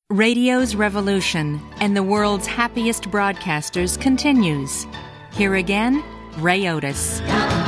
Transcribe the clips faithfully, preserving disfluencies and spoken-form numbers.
Radio's revolution and the world's happiest broadcasters continues. Here again, Ray Otis.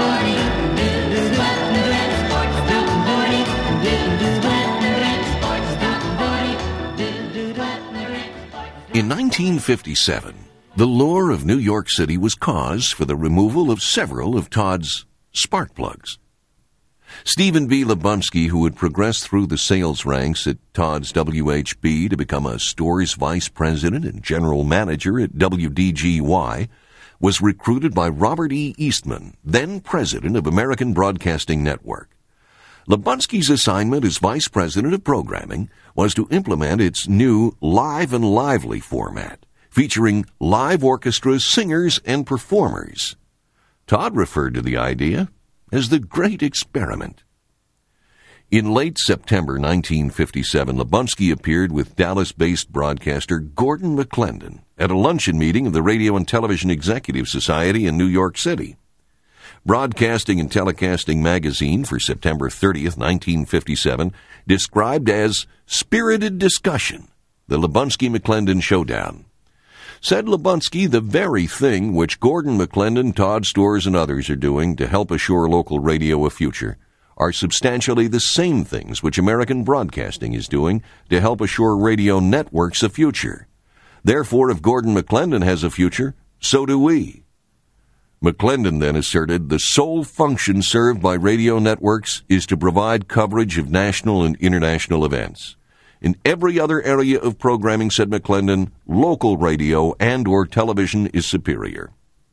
In nineteen fifty-seven, the lure of New York City was cause for the removal of several of Todd's spark plugs. Stephen B. Lubunsky, who had progressed through the sales ranks at Todd's W H B to become a stores vice president and general manager at W D G Y, was recruited by Robert E. Eastman, then president of American Broadcasting Network. Lubunsky's assignment as vice president of programming was to implement its new Live and Lively format, featuring live orchestras, singers, and performers. Todd referred to the idea as the Great Experiment. In late September nineteen fifty-seven, Lubunsky appeared with Dallas-based broadcaster Gordon McClendon at a luncheon meeting of the Radio and Television Executive Society in New York City. Broadcasting and Telecasting magazine for September thirtieth, nineteen fifty-seven, described as spirited discussion, the Lubunsky-McClendon showdown. Said Lubunsky, the very thing which Gordon McClendon, Todd Stores, and others are doing to help assure local radio a future are substantially the same things which American Broadcasting is doing to help assure radio networks a future. Therefore, if Gordon McClendon has a future, so do we. McClendon then asserted the sole function served by radio networks is to provide coverage of national and international events. In every other area of programming, said McClendon, local radio and or television is superior.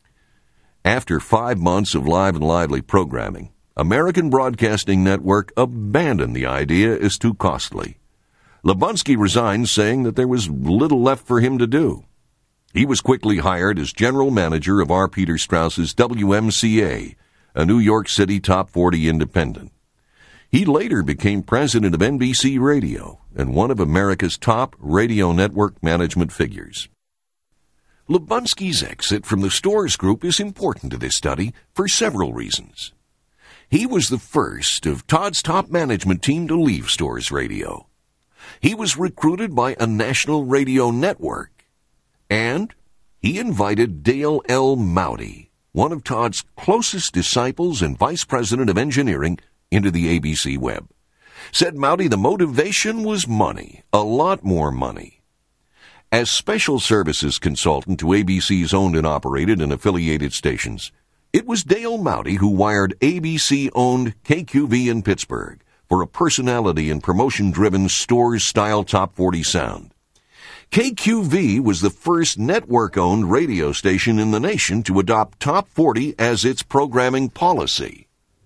After five months of Live and Lively programming, American Broadcasting Network abandoned the idea as too costly. Lubunsky resigned, saying that there was little left for him to do. He was quickly hired as general manager of R. Peter Strauss's W M C A, a New York City top forty independent. He later became president of N B C Radio and one of America's top radio network management figures. Lubunsky's exit from the Stores Group is important to this study for several reasons. He was the first of Todd's top management team to leave Stores Radio. He was recruited by a national radio network, and he invited Dale L. Mowdy, one of Todd's closest disciples and vice president of engineering, into the A B C web. Said Mowdy the motivation was money, a lot more money. As special services consultant to A B C's owned and operated and affiliated stations, it was Dale Mowdy who wired A B C-owned K Q V in Pittsburgh for a personality and promotion-driven Stores-style top forty sound. K Q V was the first network-owned radio station in the nation to adopt top forty as its programming policy.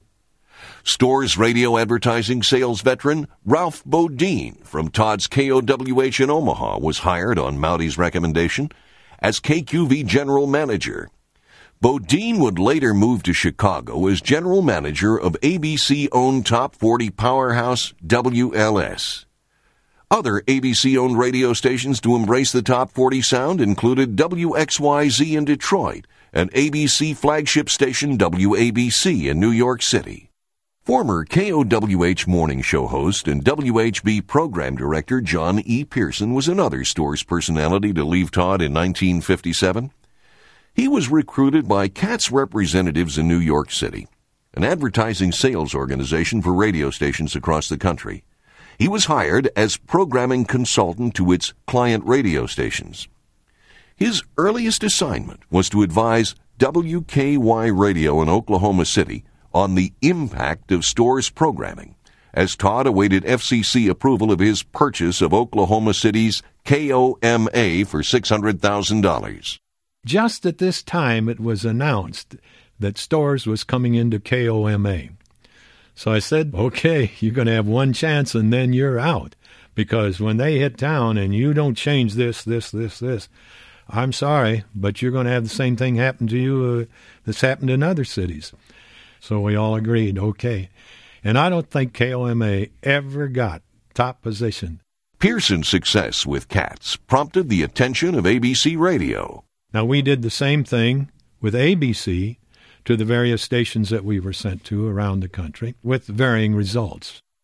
Stores radio advertising sales veteran Ralph Bodine from Todd's K O W H in Omaha was hired on Mowdy's recommendation as K Q V general manager. Bodine would later move to Chicago as general manager of A B C-owned top forty powerhouse W L S. Other A B C-owned radio stations to embrace the top forty sound included W X Y Z in Detroit and A B C flagship station W A B C in New York City. Former K O W H morning show host and W H B program director John E. Pearson was another Stores personality to leave Todd in nineteen fifty-seven. He was recruited by Katz representatives in New York City, an advertising sales organization for radio stations across the country. He was hired as programming consultant to its client radio stations. His earliest assignment was to advise W K Y Radio in Oklahoma City on the impact of Stores programming, as Todd awaited F C C approval of his purchase of Oklahoma City's K O M A for six hundred thousand dollars. Just at this time, it was announced that Stores was coming into K O M A. So I said, okay, you're going to have one chance and then you're out. Because when they hit town and you don't change this, this, this, this, I'm sorry, but you're going to have the same thing happen to you uh, that's happened in other cities. So we all agreed, okay. And I don't think K O M A ever got top position. Pearson's success with Katz prompted the attention of A B C Radio. Now, we did the same thing with A B C to the various stations that we were sent to around the country with varying results.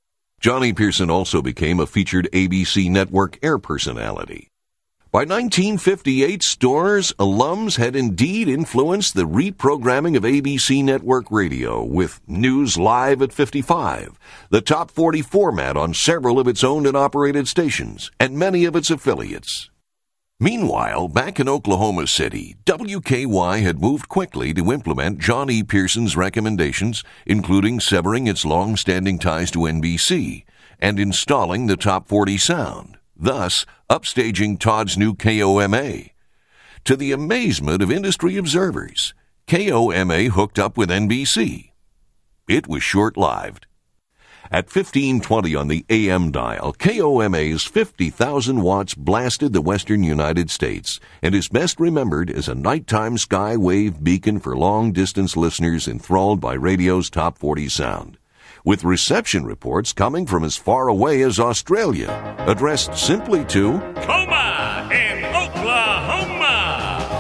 Johnny Pearson also became a featured A B C network air personality. By nineteen fifty-eight, Storrs alums had indeed influenced the reprogramming of A B C network radio with News Live at fifty-five, the Top forty format on several of its owned and operated stations, and many of its affiliates. Meanwhile, back in Oklahoma City, W K Y had moved quickly to implement John E. Pearson's recommendations, including severing its long-standing ties to N B C and installing the Top forty sound, thus upstaging Todd's new K O M A. To the amazement of industry observers, K O M A hooked up with N B C. It was short-lived. At fifteen twenty on the A M dial, K O M A's fifty thousand watts blasted the western United States and is best remembered as a nighttime skywave beacon for long-distance listeners enthralled by radio's Top forty sound, with reception reports coming from as far away as Australia, addressed simply to Coma in Oklahoma.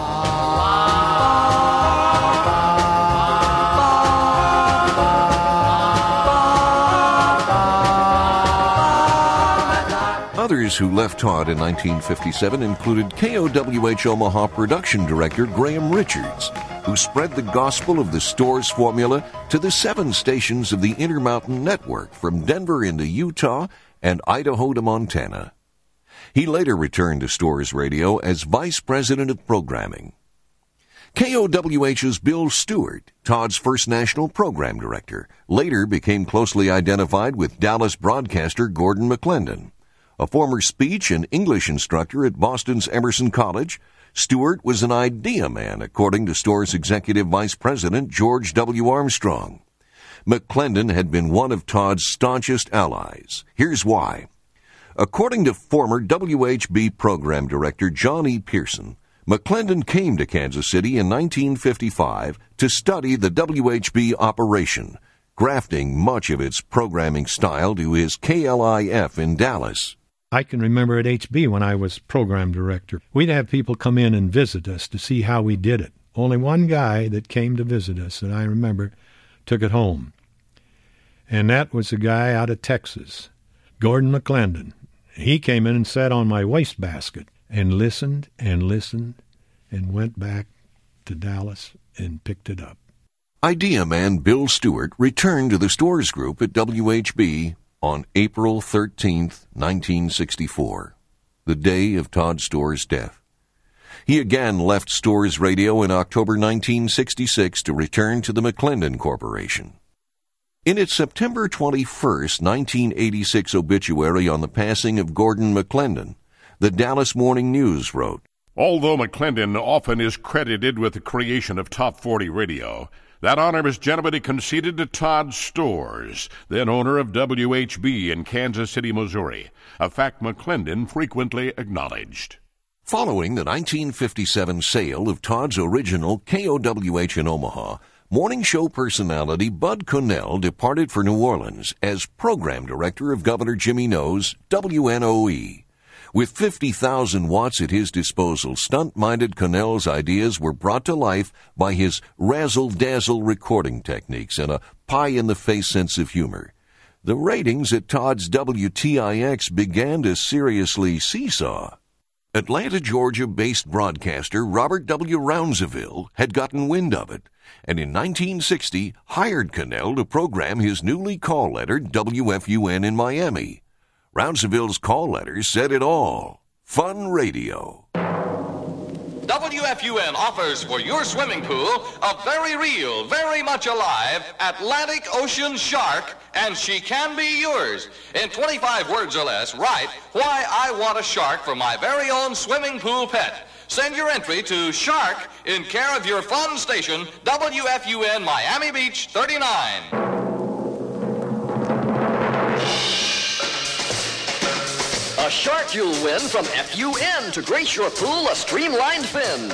Others who left Todd in nineteen fifty-seven included K O W H Omaha production director Graham Richards, who spread the gospel of the Storrs formula to the seven stations of the Intermountain Network from Denver into Utah and Idaho to Montana. He later returned to Storrs Radio as vice president of programming. K O W H's Bill Stewart, Todd's first national program director, later became closely identified with Dallas broadcaster Gordon McClendon. A former speech and English instructor at Boston's Emerson College, Stewart was an idea man, according to Storrs executive vice president George W. Armstrong. McClendon had been one of Todd's staunchest allies. Here's why. According to former W H B program director John E. Pearson, McClendon came to Kansas City in nineteen fifty-five to study the W H B operation, grafting much of its programming style to his K L I F in Dallas. I can remember at H B when I was program director, we'd have people come in and visit us to see how we did it. Only one guy that came to visit us that I remember took it home. And that was a guy out of Texas, Gordon McClendon. He came in and sat on my wastebasket and listened and listened and went back to Dallas and picked it up. Idea man Bill Stewart returned to the Storrs Group at W H B on April thirteenth, nineteen sixty-four, the day of Todd Storrs' death. He again left Storrs Radio in October nineteen sixty-six to return to the McClendon Corporation. In its September twenty-first, nineteen eighty-six obituary on the passing of Gordon McClendon, the Dallas Morning News wrote, Although McClendon often is credited with the creation of Top forty Radio, that honor is generally conceded to Todd Storrs, then owner of W H B in Kansas City, Missouri, a fact McClendon frequently acknowledged. Following the nineteen fifty-seven sale of Todd's original K O W H in Omaha, morning show personality Bud Connell departed for New Orleans as program director of Governor Jimmy No's W N O E. With fifty thousand watts at his disposal, stunt-minded Connell's ideas were brought to life by his razzle-dazzle recording techniques and a pie-in-the-face sense of humor. The ratings at Todd's W T I X began to seriously seesaw. Atlanta, Georgia-based broadcaster Robert W. Rounsaville had gotten wind of it, and in nineteen sixty hired Connell to program his newly call-lettered W F U N in Miami. Rounsaville's call letters said it all. Fun radio. W F U N offers for your swimming pool a very real, very much alive Atlantic Ocean shark, and she can be yours. In twenty-five words or less, write why I want a shark for my very own swimming pool pet. Send your entry to Shark in care of your fun station, W F U N Miami Beach thirty-nine. A shark you'll win from F U N to grace your pool a streamlined fin.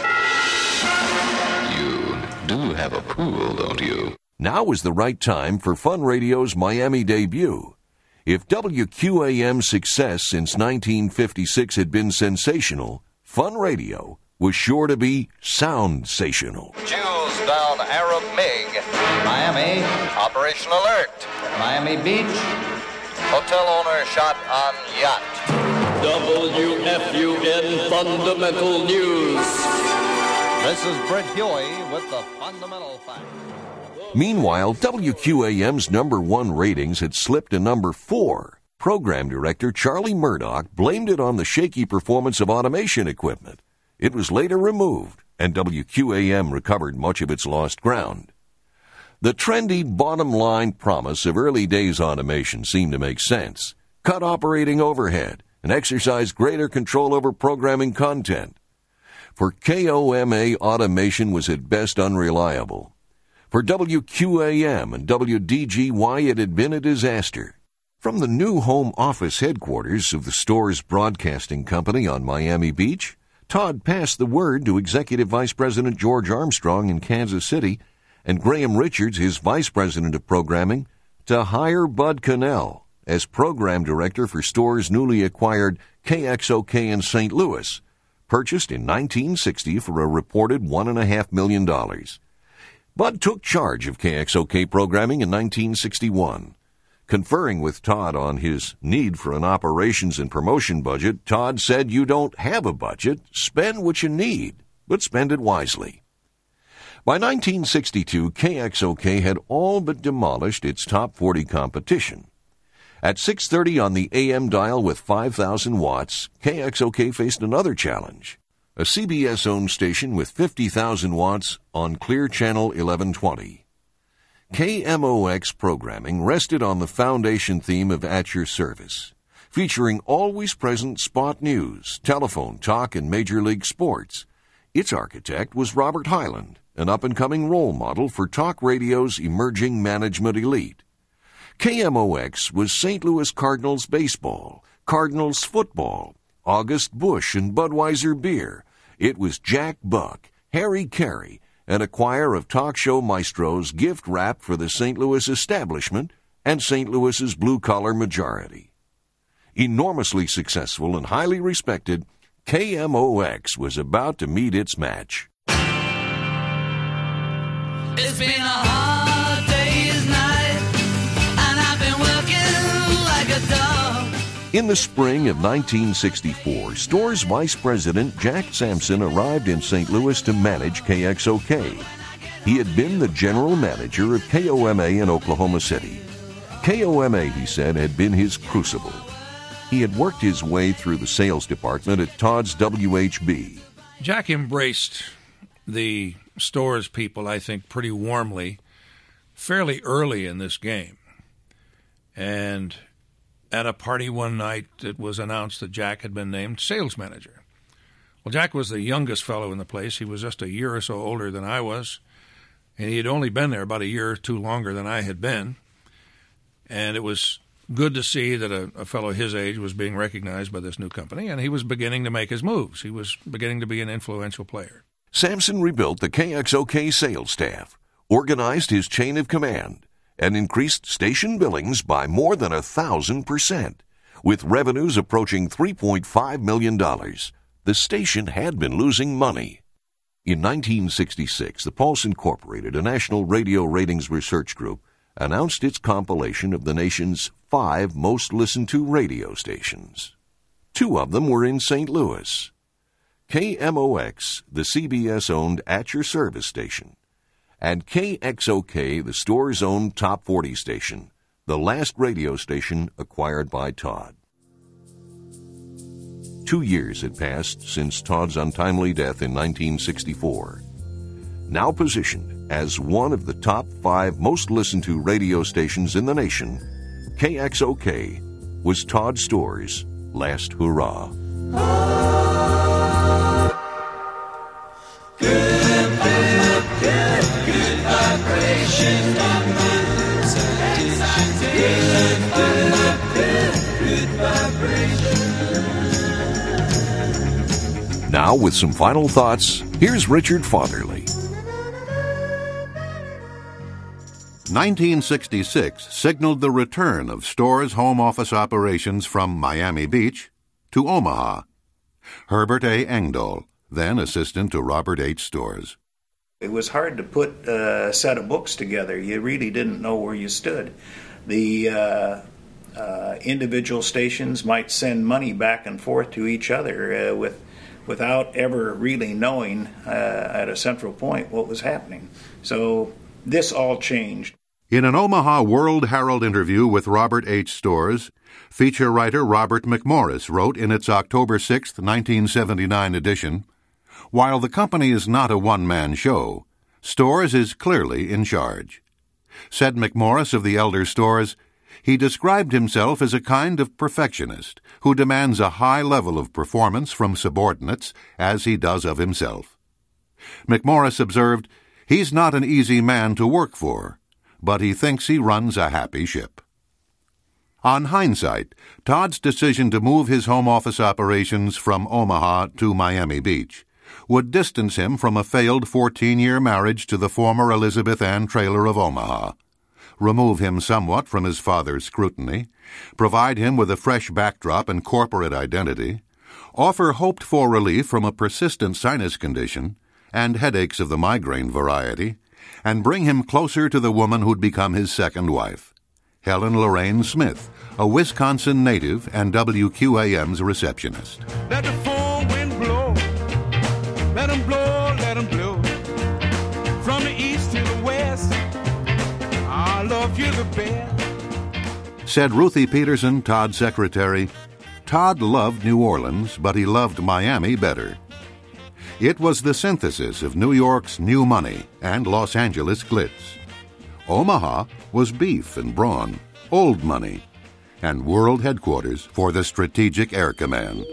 You do have a pool, don't you? Now is the right time for Fun Radio's Miami debut. If W Q A M's success since nineteen fifty-six had been sensational, Fun Radio was sure to be sound-sational. Choose down Arab Mig. Miami, Operation Alert. Miami Beach, Hotel owner shot on yacht. W F U N Fundamental News. This is Brett Huey with the fundamental facts. Meanwhile, W Q A M's number one ratings had slipped to number four. Program director Charlie Murdoch blamed it on the shaky performance of automation equipment. It was later removed, and W Q A M recovered much of its lost ground. The trendy bottom-line promise of early days automation seemed to make sense. Cut operating overhead and exercise greater control over programming content. For K O M A, automation was at best unreliable. For W Q A M and W D G Y, it had been a disaster. From the new home office headquarters of the Storrs Broadcasting Company on Miami Beach, Todd passed the word to Executive Vice President George Armstrong in Kansas City and Graham Richards, his Vice President of Programming, to hire Bud Cannell as Program Director for Storrs' newly acquired K X O K in Saint Louis, purchased in nineteen sixty for a reported one point five million dollars. Bud took charge of K X O K programming in nineteen sixty-one. Conferring with Todd on his need for an operations and promotion budget, Todd said, "You don't have a budget. Spend what you need, but spend it wisely." By nineteen sixty-two, K X O K had all but demolished its top forty competition. At six thirty on the A M dial with five thousand watts, K X O K faced another challenge. A C B S-owned station with fifty thousand watts on Clear Channel eleven twenty. K M O X programming rested on the foundation theme of At Your Service, featuring always-present spot news, telephone, talk, and Major League sports. Its architect was Robert Hyland, an up-and-coming role model for talk radio's emerging management elite. K M O X was Saint Louis Cardinals baseball, Cardinals football, August Busch and Budweiser beer. It was Jack Buck, Harry Carey, and a choir of talk show maestros gift wrapped for the Saint Louis establishment and Saint Louis's blue-collar majority. Enormously successful and highly respected, K M O X was about to meet its match. It's been a hard day's night, and I've been working like a dog. In the spring of nineteen sixty-four, Storrs Vice President Jack Sampson arrived in Saint Louis to manage K X O K. He had been the general manager of K O M A in Oklahoma City. K O M A, he said, had been his crucible. He had worked his way through the sales department at Todd's W H B. Jack embraced the Storrs people, I think, pretty warmly, fairly early in this game. And at a party one night, it was announced that Jack had been named sales manager. Well, Jack was the youngest fellow in the place. He was just a year or so older than I was, and he had only been there about a year or two longer than I had been. And it was good to see that a, a fellow his age was being recognized by this new company, and he was beginning to make his moves. He was beginning to be an influential player. Sampson rebuilt the K X O K sales staff, organized his chain of command, and increased station billings by more than a thousand percent, with revenues approaching three point five million dollars. The station had been losing money. In nineteen sixty-six, the Pulse Incorporated, a national radio ratings research group, announced its compilation of the nation's five most listened to radio stations. Two of them were in Saint Louis. K M O X, the C B S-owned At Your Service station, and K X O K, the Storrs-owned Top forty station, the last radio station acquired by Todd. Two years had passed since Todd's untimely death in nineteen sixty-four. Now positioned as one of the top five most listened to radio stations in the nation, K X O K was Todd Storrs' last hurrah. Good, good, good, good vibration. Good, good, good, good vibration. Now, with some final thoughts, here's Richard Fatherly. nineteen sixty-six signaled the return of Storrs home office operations from Miami Beach to Omaha. Herbert A. Engdahl, then assistant to Robert H. Storrs. It was hard to put a set of books together. You really didn't know where you stood. The uh, uh, individual stations might send money back and forth to each other uh, with without ever really knowing uh, at a central point what was happening. So this all changed. In an Omaha World Herald interview with Robert H. Storrs, feature writer Robert McMorris wrote in its October sixth, nineteen seventy-nine edition, "While the company is not a one-man show, Storrs is clearly in charge." Said McMorris of the elder Storrs, he described himself as a kind of perfectionist who demands a high level of performance from subordinates as he does of himself. McMorris observed, "He's not an easy man to work for, but he thinks he runs a happy ship." On hindsight, Todd's decision to move his home office operations from Omaha to Miami Beach would distance him from a failed fourteen-year marriage to the former Elizabeth Ann Traylor of Omaha, remove him somewhat from his father's scrutiny, provide him with a fresh backdrop and corporate identity, offer hoped-for relief from a persistent sinus condition and headaches of the migraine variety, and bring him closer to the woman who'd become his second wife, Helen Lorraine Smith, a Wisconsin native and W Q A M's receptionist. Let the full wind blow, let 'em blow, let 'em blow, from the east to the west, I love you the best. Said Ruthie Peterson, Todd's secretary, Todd loved New Orleans, but he loved Miami better. It was the synthesis of New York's new money and Los Angeles glitz. Omaha was beef and brawn, old money, and world headquarters for the Strategic Air Command.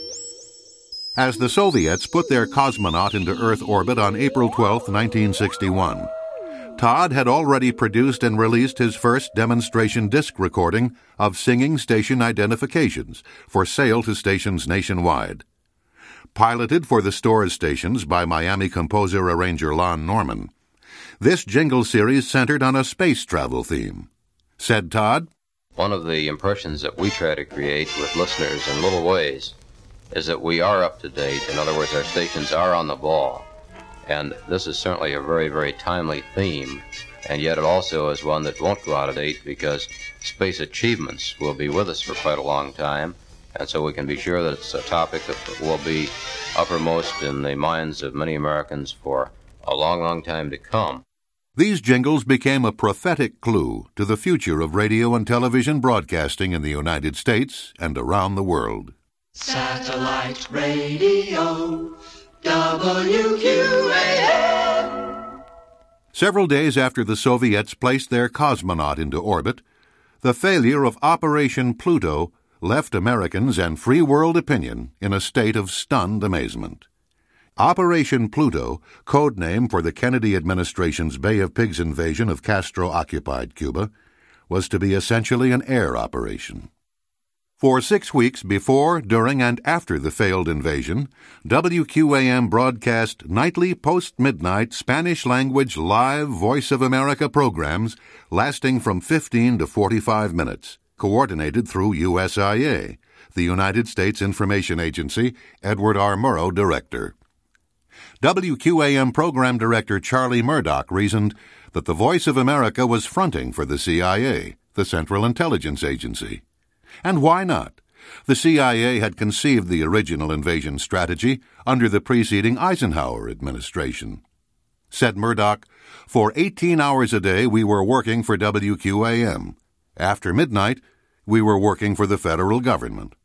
As the Soviets put their cosmonaut into Earth orbit on April twelfth, nineteen sixty-one, Todd had already produced and released his first demonstration disc recording of singing station identifications for sale to stations nationwide. Piloted for the Storrs stations by Miami composer-arranger Lon Norman, this jingle series centered on a space travel theme. Said Todd, "One of the impressions that we try to create with listeners in little ways is that we are up to date. In other words, our stations are on the ball. And this is certainly a very, very timely theme, and yet it also is one that won't go out of date because space achievements will be with us for quite a long time, and so we can be sure that it's a topic that will be uppermost in the minds of many Americans for a long, long time to come." These jingles became a prophetic clue to the future of radio and television broadcasting in the United States and around the world. Satellite radio, W Q A M. Several days after the Soviets placed their cosmonaut into orbit, the failure of Operation Pluto left Americans and free world opinion in a state of stunned amazement. Operation Pluto, code name for the Kennedy administration's Bay of Pigs invasion of Castro-occupied Cuba, was to be essentially an air operation. For six weeks before, during, and after the failed invasion, W Q A M broadcast nightly post-midnight Spanish-language live Voice of America programs lasting from fifteen to forty-five minutes, coordinated through U S I A, the United States Information Agency, Edward R. Murrow director. W Q A M program director Charlie Murdoch reasoned that the Voice of America was fronting for the C I A, the Central Intelligence Agency. And why not? The C I A had conceived the original invasion strategy under the preceding Eisenhower administration. Said Murdoch, "For eighteen hours a day we were working for W Q A M. After midnight, we were working for the federal government."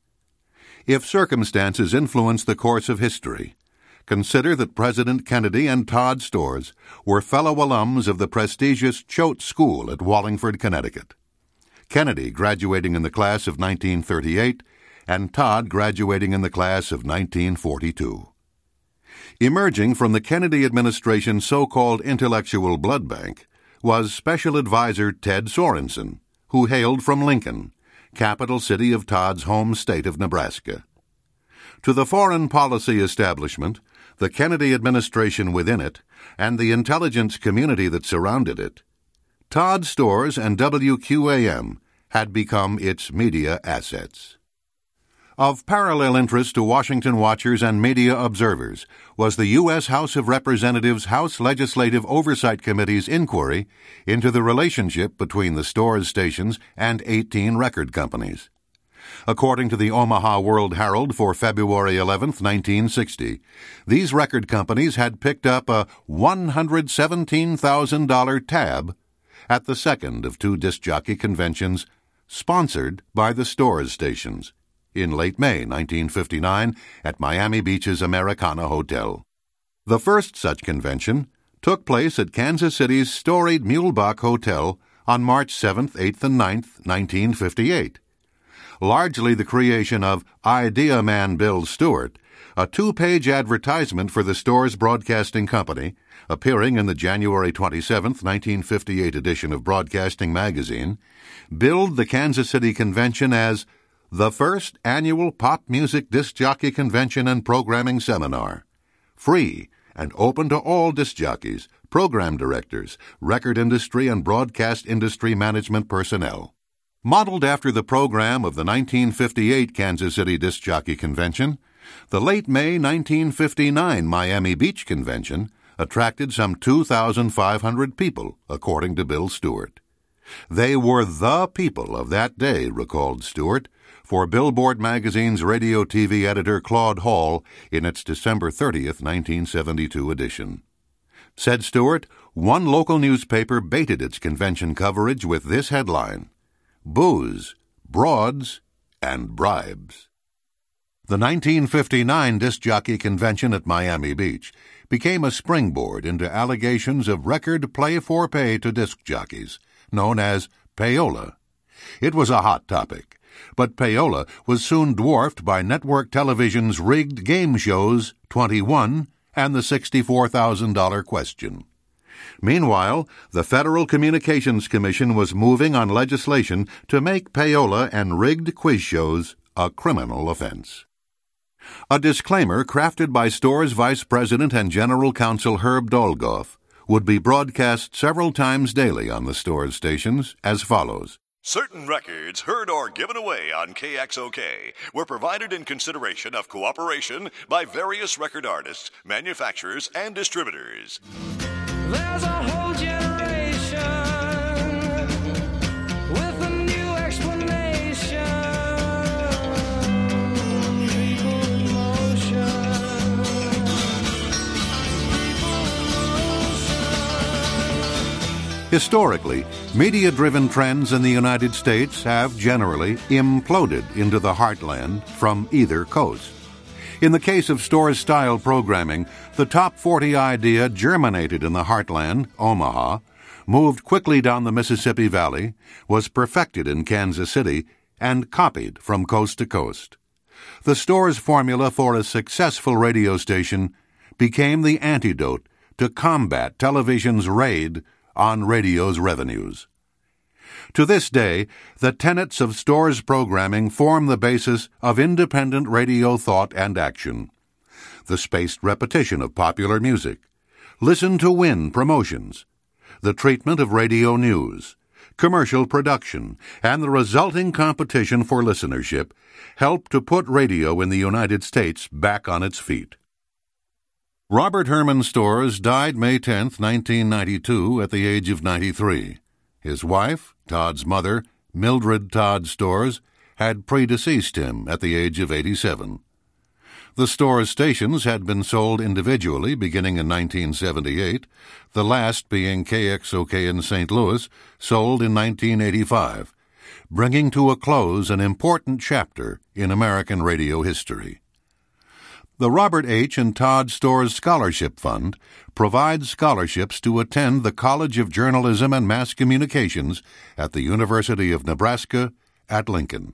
If circumstances influence the course of history, consider that President Kennedy and Todd Storrs were fellow alums of the prestigious Choate School at Wallingford, Connecticut. Kennedy graduating in the class of nineteen thirty-eight, and Todd graduating in the class of nineteen forty-two. Emerging from the Kennedy administration's so-called intellectual blood bank was Special Advisor Ted Sorensen, who hailed from Lincoln, capital city of Todd's home state of Nebraska. To the foreign policy establishment, the Kennedy administration within it, and the intelligence community that surrounded it, Todd Storrs and W Q A M had become its media assets. Of parallel interest to Washington watchers and media observers was the U S House of Representatives House Legislative Oversight Committee's inquiry into the relationship between the Storrs stations and eighteen record companies. According to the Omaha World Herald for February eleventh, nineteen sixty, these record companies had picked up a one hundred seventeen thousand dollars tab at the second of two disc jockey conventions sponsored by the Storrs stations in late May nineteen fifty-nine at Miami Beach's Americana Hotel. The first such convention took place at Kansas City's storied Muehlebach Hotel on March seventh, eighth, and ninth, nineteen fifty-eight. Largely the creation of Idea Man Bill Stewart, a two-page advertisement for the Storrs Broadcasting Company, appearing in the January twenty-seventh, nineteen fifty-eight edition of Broadcasting Magazine, billed the Kansas City Convention as the first annual pop music disc jockey convention and programming seminar, free and open to all disc jockeys, program directors, record industry and broadcast industry management personnel. Modeled after the program of the nineteen fifty-eight Kansas City Disc Jockey Convention, the late May nineteen fifty-nine Miami Beach Convention attracted some two thousand five hundred people, according to Bill Stewart. They were the people of that day, recalled Stewart, for Billboard magazine's radio T V editor Claude Hall in its December thirtieth, nineteen seventy-two edition. Said Stewart, one local newspaper baited its convention coverage with this headline, Booze, Broads, and Bribes. The nineteen fifty-nine Disc Jockey Convention at Miami Beach became a springboard into allegations of record play-for-pay to disc jockeys, known as payola. It was a hot topic, but payola was soon dwarfed by network television's rigged game shows twenty-one and the sixty-four thousand dollars question. Meanwhile, the Federal Communications Commission was moving on legislation to make payola and rigged quiz shows a criminal offense. A disclaimer crafted by Storrs Vice President and General Counsel Herb Dolgoff would be broadcast several times daily on the Storrs stations as follows. Certain records heard or given away on K X O K were provided in consideration of cooperation by various record artists, manufacturers, and distributors. There's a whole generation with a new explanation. People in motion. People in motion. Historically, media-driven trends in the United States have generally imploded into the heartland from either coast. In the case of Storrs-style programming, the top forty idea germinated in the heartland, Omaha, moved quickly down the Mississippi Valley, was perfected in Kansas City, and copied from coast to coast. The Storrs formula for a successful radio station became the antidote to combat television's raid on radio's revenues. To this day, the tenets of Storrs programming form the basis of independent radio thought and action. The spaced repetition of popular music, listen-to-win promotions, the treatment of radio news, commercial production, and the resulting competition for listenership helped to put radio in the United States back on its feet. Robert Herman Storrs died May tenth, nineteen ninety-two, at the age of ninety-three. His wife, Todd's mother, Mildred Todd Storrs, had predeceased him at the age of eighty-seven. The Storrs stations had been sold individually beginning in nineteen seventy-eight, the last being K X O K in Saint Louis, sold in nineteen eighty-five, bringing to a close an important chapter in American radio history. The Robert H. and Todd Storrs Scholarship Fund provides scholarships to attend the College of Journalism and Mass Communications at the University of Nebraska at Lincoln.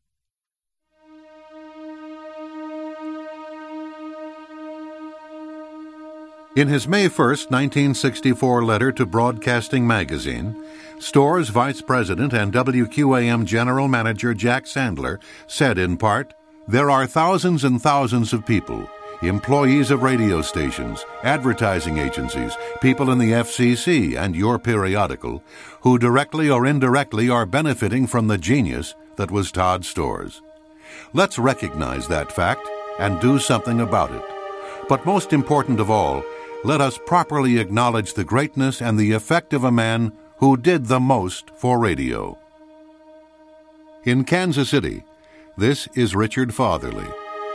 In his May first, nineteen sixty-four letter to Broadcasting Magazine, Storrs Vice President and W Q A M General Manager Jack Sandler said in part, "There are thousands and thousands of people, employees of radio stations, advertising agencies, people in the F C C and your periodical, who directly or indirectly are benefiting from the genius that was Todd Storrs. Let's recognize that fact and do something about it. But most important of all, let us properly acknowledge the greatness and the effect of a man who did the most for radio. In Kansas City, this is Richard Fatherly.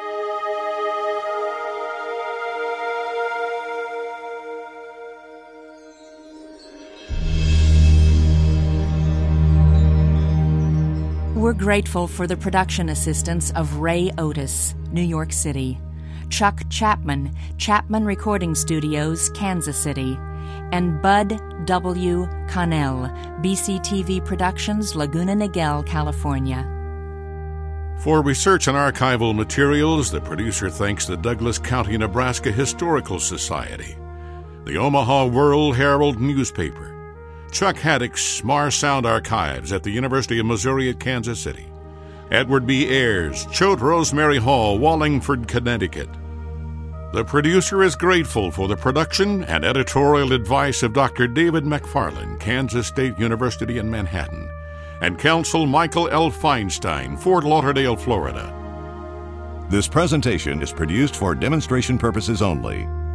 We're grateful for the production assistance of Ray Otis, New York City, Chuck Chapman, Chapman Recording Studios, Kansas City, and Bud W. Connell, B C T V Productions, Laguna Niguel, California. For research and archival materials, the producer thanks the Douglas County, Nebraska Historical Society, the Omaha World Herald newspaper, Chuck Haddock's M A R Sound Archives at the University of Missouri at Kansas City, Edward B. Ayers, Choate Rosemary Hall, Wallingford, Connecticut. The producer is grateful for the production and editorial advice of Doctor David McFarland, Kansas State University in Manhattan, and Counsel Michael L. Feinstein, Fort Lauderdale, Florida. This presentation is produced for demonstration purposes only.